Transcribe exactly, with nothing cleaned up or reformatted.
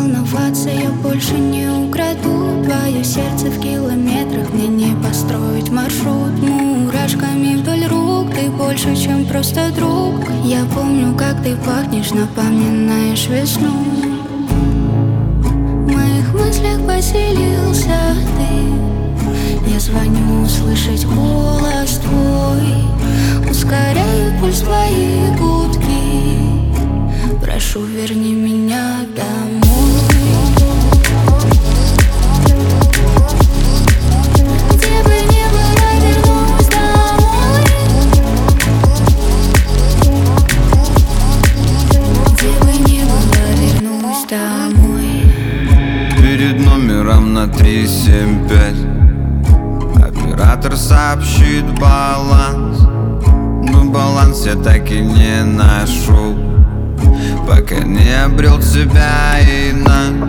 волноваться, я больше не украду твое сердце в километрах, мне не построить маршрут мурашками вдоль рук. Ты больше, чем просто друг. Я помню, как ты пахнешь, напоминаешь весну. В моих мыслях поселился ты. Я звоню услышать голос твой, ускоряю пульс твои гудки. Прошу, верни меня домой. Где бы ни была, вернусь домой. Где бы ни была, вернусь домой. Перед номером на три семь пять оператор сообщит баланс, но баланс я так и не нашел, пока не обрел тебя и нас.